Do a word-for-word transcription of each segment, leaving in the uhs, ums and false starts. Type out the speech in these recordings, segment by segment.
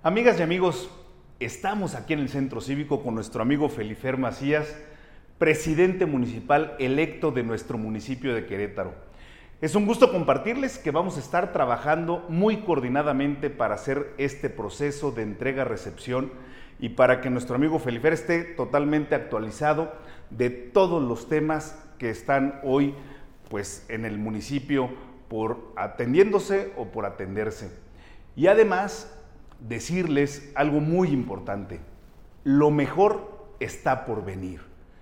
Amigas y amigos, estamos aquí en el Centro Cívico con nuestro amigo Felifer Macías, presidente municipal electo de nuestro municipio de Querétaro. Es un gusto compartirles que vamos a estar trabajando muy coordinadamente para hacer este proceso de entrega-recepción y para que nuestro amigo Felifer esté totalmente actualizado de todos los temas que están hoy pues, en el municipio por atendiéndose o por atenderse. Y además, decirles algo muy importante: lo mejor está por venir,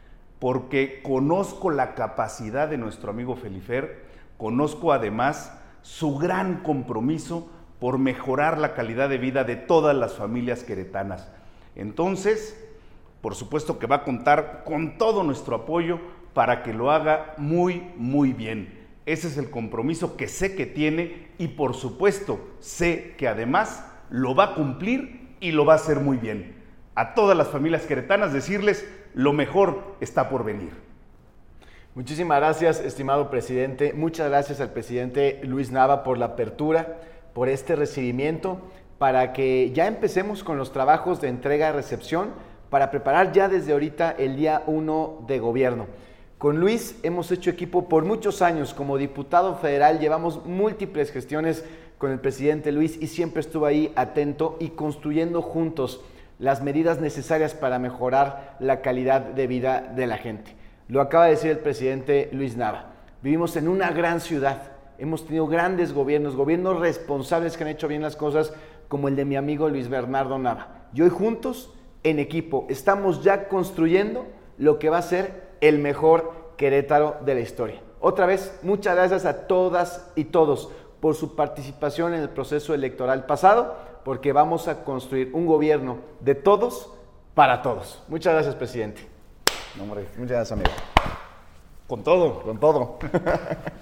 porque conozco la capacidad de nuestro amigo Felifer, conozco además su gran compromiso por mejorar la calidad de vida de todas las familias queretanas. Entonces, por supuesto que va a contar con todo nuestro apoyo para que lo haga muy, muy bien. Ese es el compromiso que sé que tiene y por supuesto sé que además lo va a cumplir y lo va a hacer muy bien. A todas las familias queretanas decirles, lo mejor está por venir. Muchísimas gracias, estimado presidente. Muchas gracias al presidente Luis Nava por la apertura, por este recibimiento, para que ya empecemos con los trabajos de entrega-recepción, para preparar ya desde ahorita el día uno de gobierno. Con Luis hemos hecho equipo por muchos años. Como diputado federal llevamos múltiples gestiones con el presidente Luis y siempre estuvo ahí atento y construyendo juntos las medidas necesarias para mejorar la calidad de vida de la gente. Lo acaba de decir el presidente Luis Nava. Vivimos en una gran ciudad, hemos tenido grandes gobiernos, gobiernos responsables que han hecho bien las cosas, como el de mi amigo Luis Bernardo Nava. Y hoy juntos, en equipo, estamos ya construyendo lo que va a ser el mejor Querétaro de la historia. Otra vez, muchas gracias a todas y todos por su participación en el proceso electoral pasado, porque vamos a construir un gobierno de todos para todos. Muchas gracias, presidente. No, hombre, muchas gracias, amigo. Con todo. Con todo.